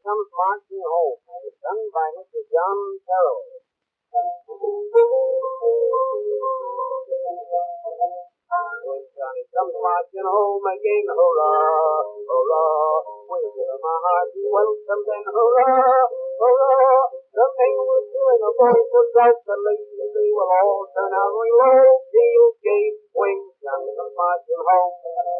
Comes Marching Home, sung by Mr. John Terrell. When Johnny comes marching home again, hurrah, hurrah, we'll give him a hearty welcome then, hurrah, hurrah. The men will doing a voice out, the ladies they will all turn out and low, feel gay when Johnny comes marching home.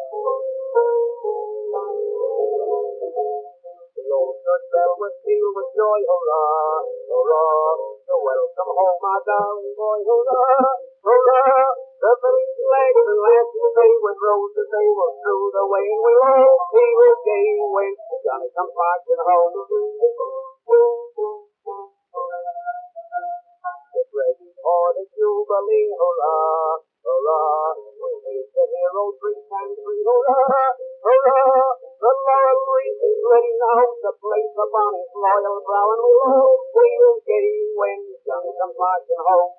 The old church bell will peal with joy, hurrah, hurrah, so welcome home, our darling boy, hurrah, hurrah. The village lads and lasses, they with roses, they will strew the way, and we'll all feel gay when Johnny comes marching home. Get ready for the Jubilee, hurrah, hurrah. We made the hero 3 times 3, hurrah, hurrah. The laurel wreath is ready now to place upon his loyal brow, and we'll all feel gay when Johnny comes marching home.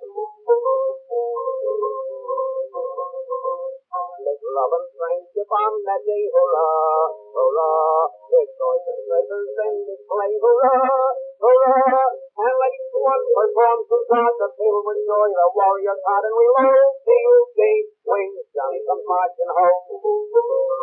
Let love and friendship on that day, hurrah, hurrah. Let joys and treasures then display, hurrah, hurrah. And let each one perform some sort to fill with joy the warrior's heart, and we'll all feel gay when Johnny comes marching home.